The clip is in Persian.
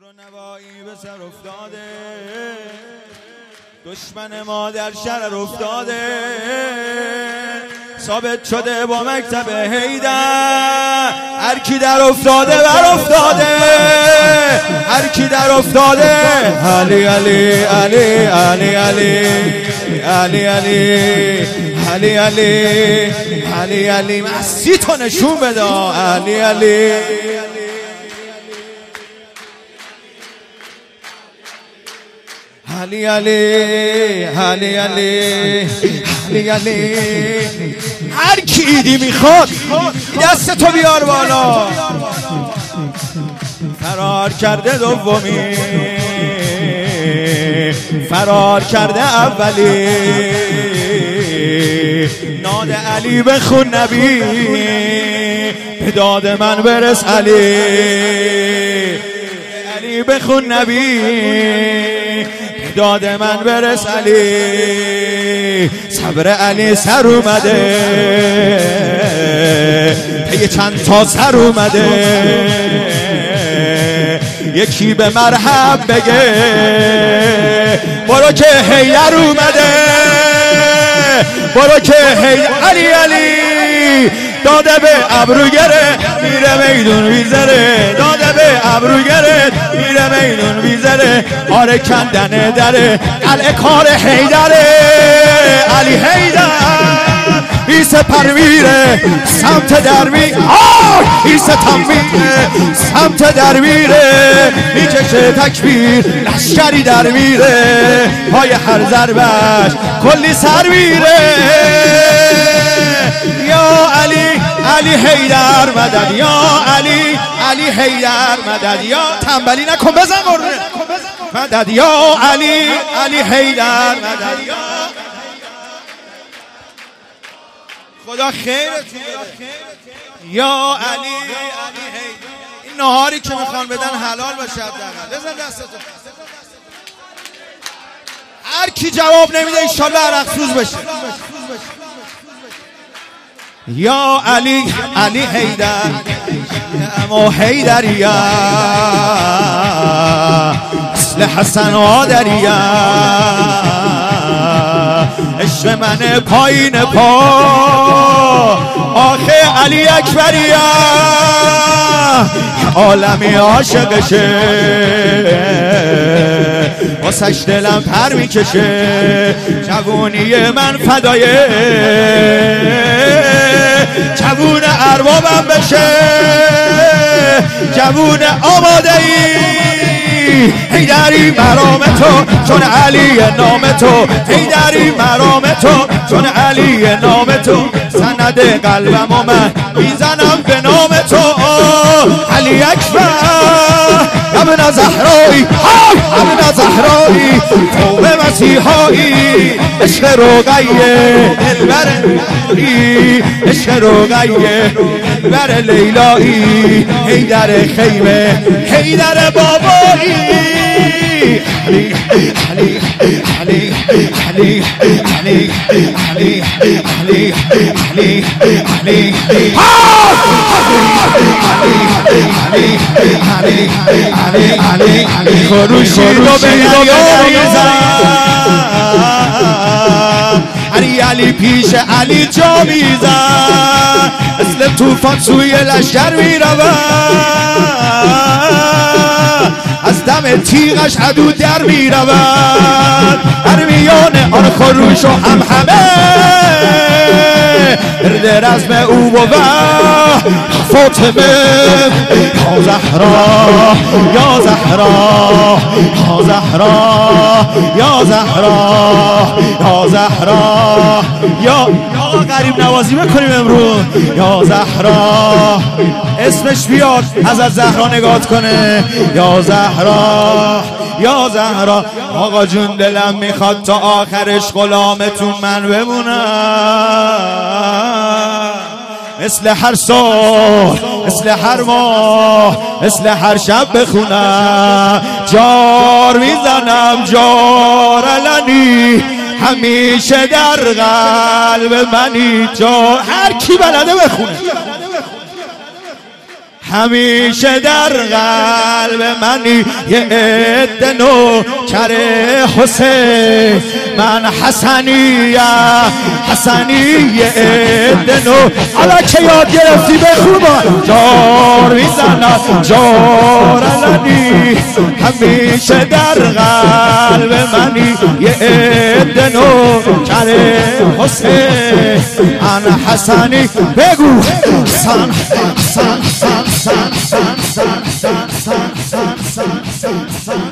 نوایی به سر افتاده، دشمن ما در شرر افتاده، ثابت شده با مکتب حیدر، هر کی در افتاده بر افتاده، هر کی در افتاده. علی علی علی علی علی علی علی علی علی علی علی مستی تو نشون بده. علی علی علی علی علی علی علی هر کی ایدی میخواد دست تو بیار بالا. فرار کرده دومی، فرار کرده اولی، ناد علی بخون نبی، به داد من برس علی، علی بخون نبی، داد من برس علی. صبر علی سر اومده، پی چند تا سر اومده، یکی به مرحب بگه برو که حیدر اومده، برو که حیدر. علی علی داده به ابرو گره میره میدون ویزره، داده به ابرو گره میره میدون ویزره. آره کندن دره قلعه کار حیدره، علی حیدر ایس پرویره سمت درمی، ایس تنبیره سمت درمیره، میکشه تکبیر لشکری در میره، پای هر ضربش کلی سر میره. یا علی علی حیدر مدد، یا علی علی حیدر مدد، یا تنبلی نکن بزن قربونه مدد، یا علی علی حیدر مدد. خدا خیرت یا علی علی حیدر. این نهاری که میخوان بدن حلال باشه حداقل بزن دستتو. هر کی جواب نمیده انشالله عرقسوز بشه. یا علی علی حیدر اما حیدریا اصل حسن آدریا، عشق من پایین پا آخه علی اکبریا، عالمی عاشقشه واسش دلم پر میکشه، جوونی من فدایه جوون اربابم بشه، جوون آماده ای حیدری مرام تو چون علی نام تو، حیدری مرام تو چون علی نام تو، سند قلبم و من میزنم به نام تو. علی اکبر ابن زهرایی، ابن زهرایی توبه مسیحایی، عشق رقیه دلبر، عشق رقیه دلبر لیلایی، حیدر خیمه حیدر بابایی. علی علی علی علی علی علی علی علی علی علی علی خروشی رو به یاریزن، علی علی پیش علی جا میزن، مثل توفان سوی لشکر میرون، از دم تیغش عدو در میرون، ارمیان آن خروش و هم همه برد رزم او بود فاطمه. یا زهرا یا زهرا یا زهرا یا زهرا یا زهرا یا غریب نوازی بکنیم امروز. یا زهرا اسمش بیاد از زهرا نگات کنه. یا زهرا یا زهرا آقا جون دلم میخواد تا آخرش غلامتون من بمونم، مثل هر سال مثل هر ماه مثل هر شب بخونم، جار میزنم جار علنی همیشه در قلب منی. جار هر کی بلده بخونه، همیشه در قلب منی یه عده نوکر حسین من حسنیه حسنی یه عده حالا که یاد گرفتی بخون جار میزند جار علنی همیشه در قلب منی یه عده نوکر حسین من حسنی بگو حسن حسن حسن حسن حسن حسن حسن حسن